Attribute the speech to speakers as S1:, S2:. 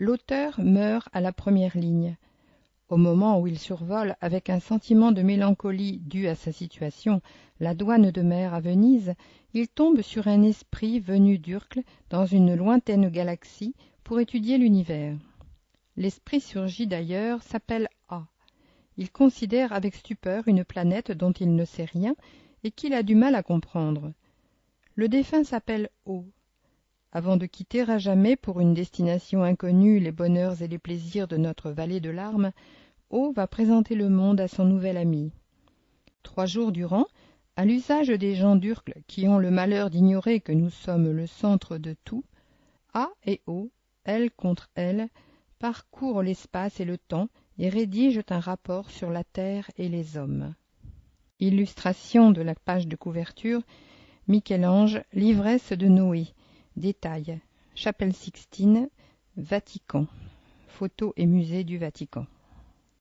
S1: L'auteur meurt à la première ligne. Au moment où il survole, avec un sentiment de mélancolie dû à sa situation, la douane de mer à Venise, il tombe sur un esprit venu d'Urcle, dans une lointaine galaxie, pour étudier l'univers. L'esprit surgit d'ailleurs, s'appelle A. Il considère avec stupeur une planète dont il ne sait rien et qu'il a du mal à comprendre. Le défunt s'appelle O. Avant de quitter à jamais pour une destination inconnue les bonheurs et les plaisirs de notre vallée de larmes, O va présenter le monde à son nouvel ami. 3 jours durant, à l'usage des gens d'Urcle qui ont le malheur d'ignorer que nous sommes le centre de tout, A et O, elle contre elle, parcourent l'espace et le temps et rédigent un rapport sur la terre et les hommes. Illustration de la page de couverture, Michel-Ange, l'ivresse de Noé. Détail, Chapelle Sixtine, Vatican. Photos et musée du Vatican.